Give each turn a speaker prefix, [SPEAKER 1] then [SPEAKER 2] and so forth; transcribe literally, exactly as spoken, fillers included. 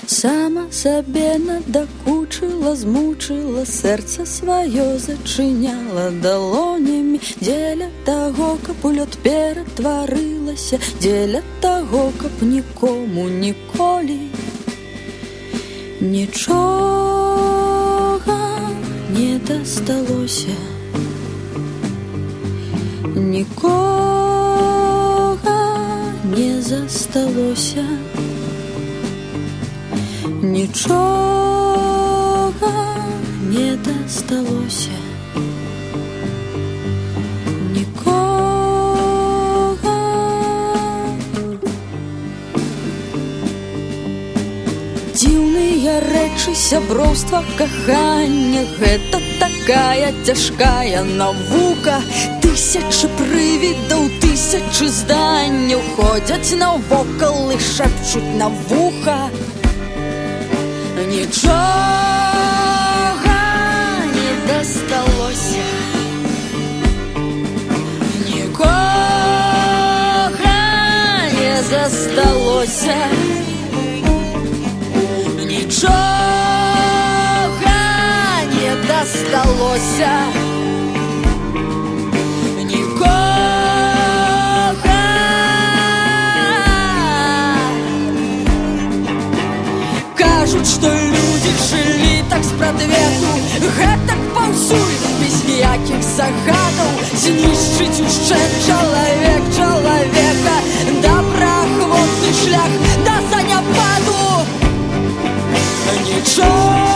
[SPEAKER 1] Сама сабе надакучыла, змучыла, сэрца сваё зачыняла далонямі дзеля таго, каб у лёд ператварылася, дзеля таго, каб нікому ніколі нічога не дасталося, нікога не засталося, нічога не дасталося, нікога. Дзіўныя рэчы сяброўства, кахання, гэта такая цяжкая навука. Тысячы прывідаў, тысячы зданняў ходзяць навокал і шэпчуць на вуха. Нічога не дасталося, нікога не засталося, нічога не дасталося, нікога. Кажуць, што людзі жылі так спрадвеку, гэтак паўсюль, без ніякіх загадаў, знішчыць ушчэнт чалавек чалавека, добраахвотны шлях да заняпаду. Нічога